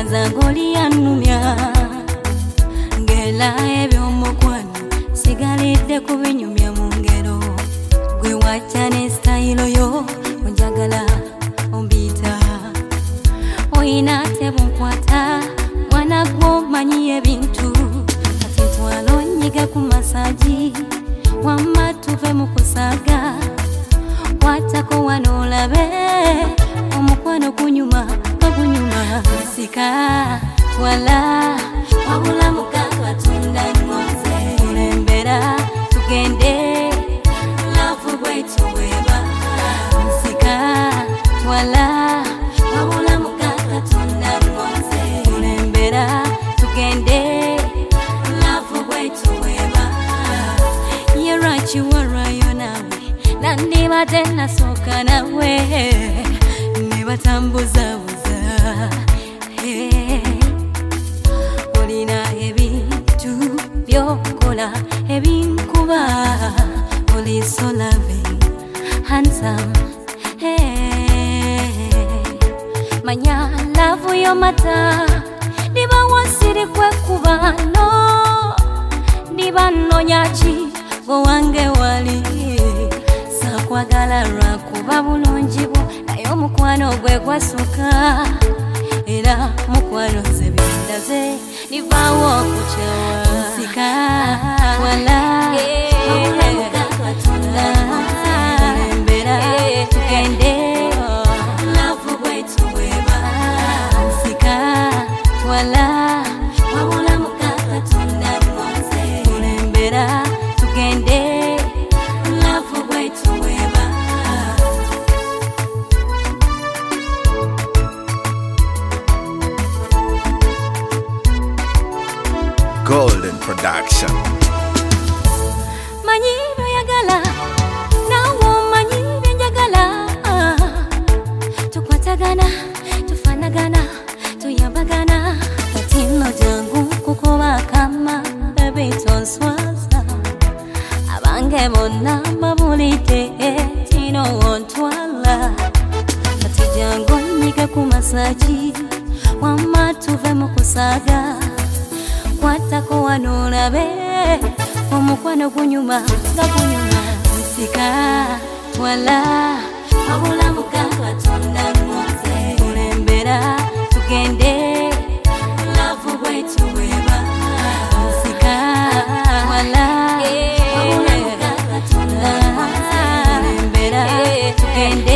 zangoli anumya ngela ebyo mukwano sigalidde kubinyumya mu ngero gwe wacha ne style yo onjagala ombita oyina tebunkwata wana gwomanyi ebintu kati twalo nyiga ku masaji wamma tuve mu kusaga watako wano olabe omukwano kunyuma sika wala wabula mukaka tunda ngonze kulembera tugende love bwetu weba sika wala wabula mukaka tunda ngonze kulembera tugende love bwetu weba yerachiwarayo nawe nandibadde nasooka nawe nibatambuzabuza olina ebintu byokola ebinkuba oli so loving handsome manya love yo mata diba wasiri kwekuba no diba nonyachi wange wali sakwagala lwakuba bulungibo naye omukwano gwe gwasuka era mukwano ze bindaze nivawo okuchawa sika wala mbera tugende love bwetu weba sika wala wabula mukaka tunda ngonze kulembera tugende love bwetu weba Golden Production. Manyibo yagala nawo manyibo njagala tukwatagana tufanagana tuyambagana katino jangu kukoba kama ebitonswaza abange bonna babulite tino ontwala kati jangu nyiga ku masaji wamma tuve mu kusaga kwatako wano olabe omukwano gunyuma sika wala wabula mukaka tunda ngonze kulembera tugende love bwetu weba sika wala wabula mukaka tunda ngonze kulembera tugende